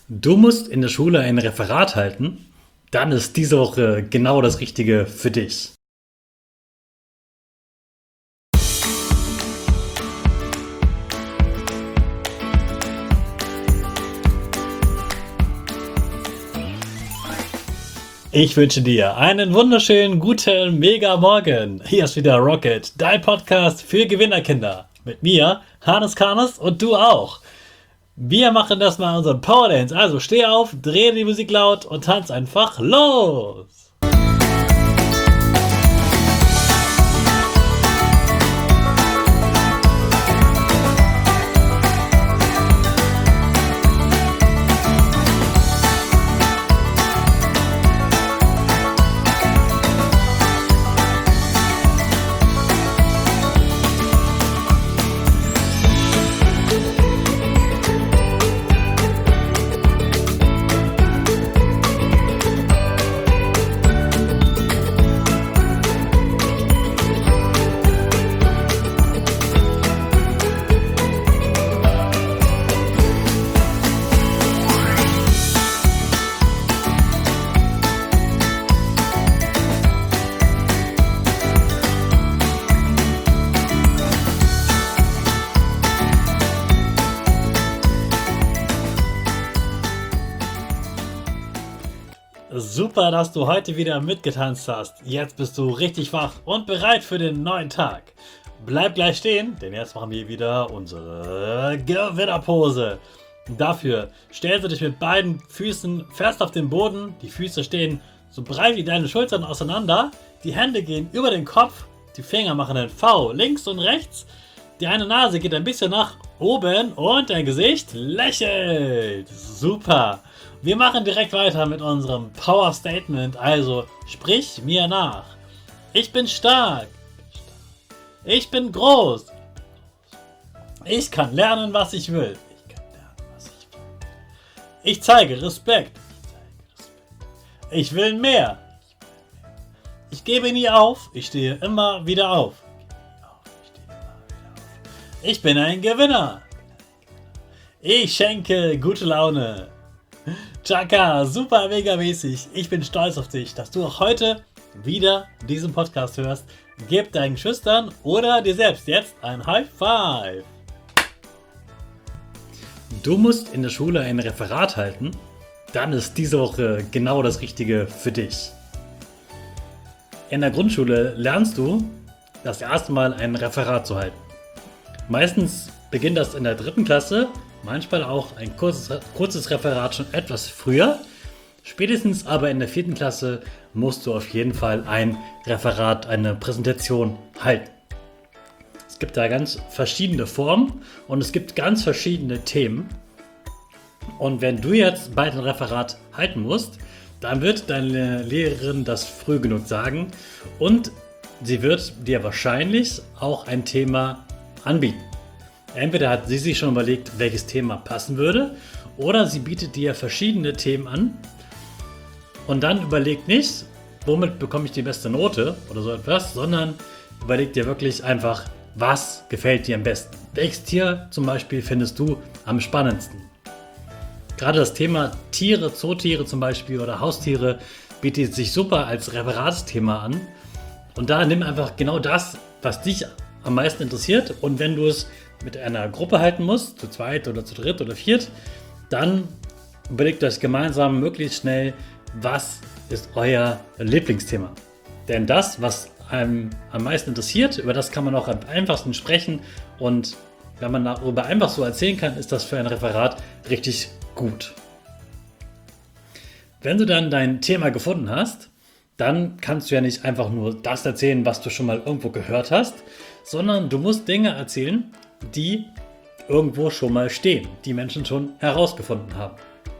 Du musst in der Schule ein Referat halten, dann ist diese Woche genau das Richtige für dich. Ich wünsche dir einen wunderschönen guten Mega-Morgen. Hier ist wieder Rocket, dein Podcast für Gewinnerkinder. Mit mir, Hannes Karnes und du auch. Wir machen das mal unseren Power Dance. Also steh auf, dreh die Musik laut und tanz einfach los. Super, dass du heute wieder mitgetanzt hast. Jetzt bist du richtig wach und bereit für den neuen Tag. Bleib gleich stehen, denn jetzt machen wir wieder unsere Gewinnerpose. Dafür stellst du dich mit beiden Füßen fest auf den Boden. Die Füße stehen so breit wie deine Schultern auseinander. Die Hände gehen über den Kopf. Die Finger machen ein V links und rechts. Die eine Nase geht ein bisschen nach oben und dein Gesicht lächelt. Super. Wir machen direkt weiter mit unserem Power Statement. Also sprich mir nach. Ich bin stark. Ich bin groß. Ich kann lernen, was ich will. Ich zeige Respekt. Ich will mehr. Ich gebe nie auf. Ich stehe immer wieder auf. Ich bin ein Gewinner. Ich schenke gute Laune. Chaka, super mega mäßig. Ich bin stolz auf dich, dass du auch heute wieder diesen Podcast hörst. Gib deinen Schüchtern oder dir selbst jetzt ein High Five. Du musst in der Schule ein Referat halten, dann ist diese Woche genau das Richtige für dich. In der Grundschule lernst du das erste Mal ein Referat zu halten. Meistens beginnt das in der 3. Klasse, manchmal auch ein kurzes Referat schon etwas früher. Spätestens aber in der 4. Klasse musst du auf jeden Fall ein Referat, eine Präsentation halten. Es gibt da ganz verschiedene Formen und es gibt ganz verschiedene Themen. Und wenn du jetzt bald ein Referat halten musst, dann wird deine Lehrerin das früh genug sagen und sie wird dir wahrscheinlich auch ein Thema anbieten. Entweder hat sie sich schon überlegt, welches Thema passen würde, oder sie bietet dir verschiedene Themen an und dann überlegt nicht, womit bekomme ich die beste Note oder so etwas, sondern überlegt dir wirklich einfach, was gefällt dir am besten. Welches Tier zum Beispiel findest du am spannendsten? Gerade das Thema Tiere, Zootiere zum Beispiel oder Haustiere bietet sich super als Referatsthema an und da nimm einfach genau das, was dich am meisten interessiert und wenn du es mit einer Gruppe halten musst, zu zweit oder zu dritt oder viert, dann überlegt euch gemeinsam möglichst schnell, was ist euer Lieblingsthema. Denn das, was einem am meisten interessiert, über das kann man auch am einfachsten sprechen und wenn man darüber einfach so erzählen kann, ist das für ein Referat richtig gut. Wenn du dann dein Thema gefunden hast, dann kannst du ja nicht einfach nur das erzählen, was du schon mal irgendwo gehört hast, sondern du musst Dinge erzählen, die irgendwo schon mal stehen, die Menschen schon herausgefunden haben.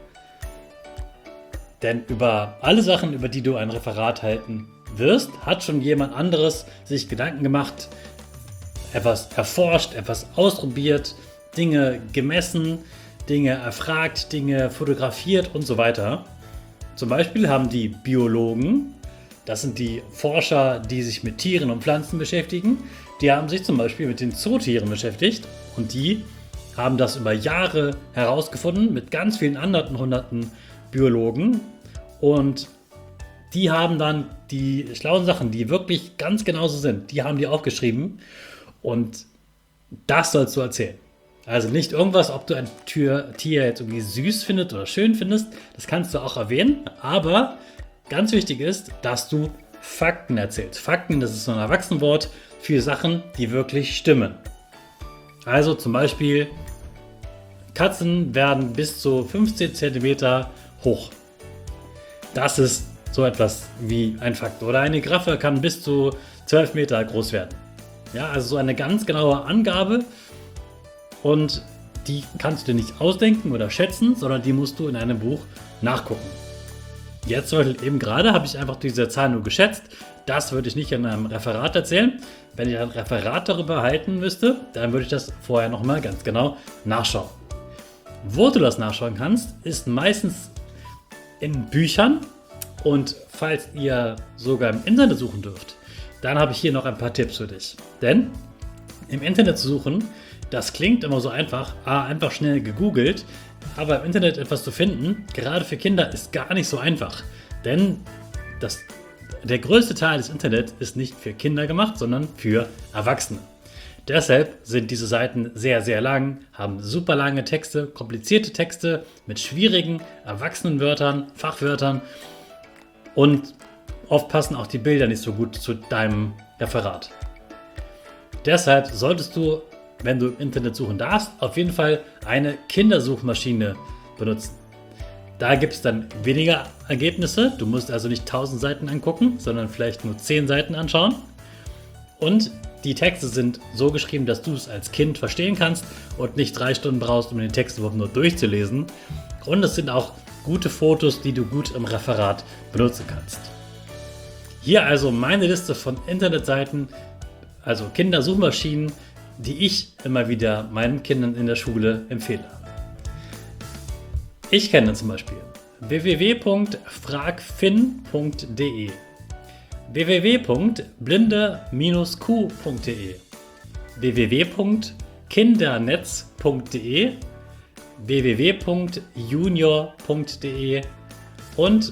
Denn über alle Sachen, über die du ein Referat halten wirst, hat schon jemand anderes sich Gedanken gemacht, etwas erforscht, etwas ausprobiert, Dinge gemessen, Dinge erfragt, Dinge fotografiert und so weiter. Zum Beispiel haben die Biologen, das sind die Forscher, die sich mit Tieren und Pflanzen beschäftigen, die haben sich zum Beispiel mit den Zootieren beschäftigt und die haben das über Jahre herausgefunden mit ganz vielen anderen hunderten Biologen und die haben dann die schlauen Sachen, die wirklich ganz genauso sind, die haben die aufgeschrieben und das sollst du erzählen. Also nicht irgendwas, ob du ein Tier jetzt irgendwie süß findest oder schön findest, das kannst du auch erwähnen, aber ganz wichtig ist, dass du Fakten erzählst. Fakten, das ist so ein Erwachsenenwort für Sachen, die wirklich stimmen. Also zum Beispiel, Katzen werden bis zu 15 cm hoch. Das ist so etwas wie ein Fakt. Oder eine Giraffe kann bis zu 12 Meter groß werden. Ja, also so eine ganz genaue Angabe und die kannst du dir nicht ausdenken oder schätzen, sondern die musst du in einem Buch nachgucken. Jetzt zum Beispiel eben gerade habe ich einfach diese Zahl nur geschätzt. Das würde ich nicht in einem Referat erzählen. Wenn ich ein Referat darüber halten müsste, dann würde ich das vorher nochmal ganz genau nachschauen. Wo du das nachschauen kannst, ist meistens in Büchern. Und falls ihr sogar im Internet suchen dürft, dann habe ich hier noch ein paar Tipps für dich. Denn im Internet zu suchen, das klingt immer so einfach, einfach schnell gegoogelt, aber im Internet etwas zu finden, gerade für Kinder, ist gar nicht so einfach. Denn der größte Teil des Internets ist nicht für Kinder gemacht, sondern für Erwachsene. Deshalb sind diese Seiten sehr, sehr lang, haben super lange Texte, komplizierte Texte mit schwierigen Erwachsenenwörtern, Fachwörtern und oft passen auch die Bilder nicht so gut zu deinem Referat. Deshalb solltest du, wenn du im Internet suchen darfst, auf jeden Fall eine Kindersuchmaschine benutzen. Da gibt es dann weniger Ergebnisse. Du musst also nicht 1000 Seiten angucken, sondern vielleicht nur 10 Seiten anschauen. Und die Texte sind so geschrieben, dass du es als Kind verstehen kannst und nicht 3 Stunden brauchst, um den Text überhaupt nur durchzulesen. Und es sind auch gute Fotos, die du gut im Referat benutzen kannst. Hier also meine Liste von Internetseiten, also Kindersuchmaschinen, die ich immer wieder meinen Kindern in der Schule empfehle. Ich kenne zum Beispiel www.fragfin.de, www.blinde-q.de, www.kindernetz.de, www.junior.de und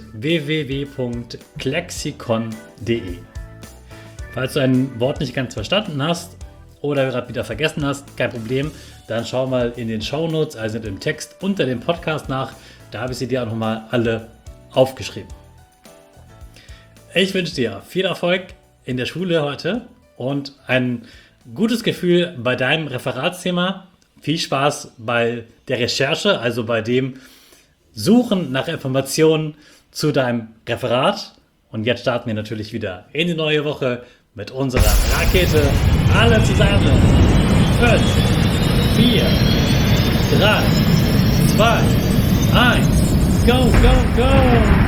www.klexikon.de. Falls du ein Wort nicht ganz verstanden hast oder gerade wieder vergessen hast, kein Problem, dann schau mal in den Shownotes, also im Text unter dem Podcast nach, da habe ich sie dir auch nochmal alle aufgeschrieben. Ich wünsche dir viel Erfolg in der Schule heute und ein gutes Gefühl bei deinem Referatsthema. Viel Spaß bei der Recherche, also bei dem Suchen nach Informationen zu deinem Referat. Und jetzt starten wir natürlich wieder in die neue Woche mit unserer Rakete. Alle zusammen. 5, 4, 3, 2, 1. Go, go, go!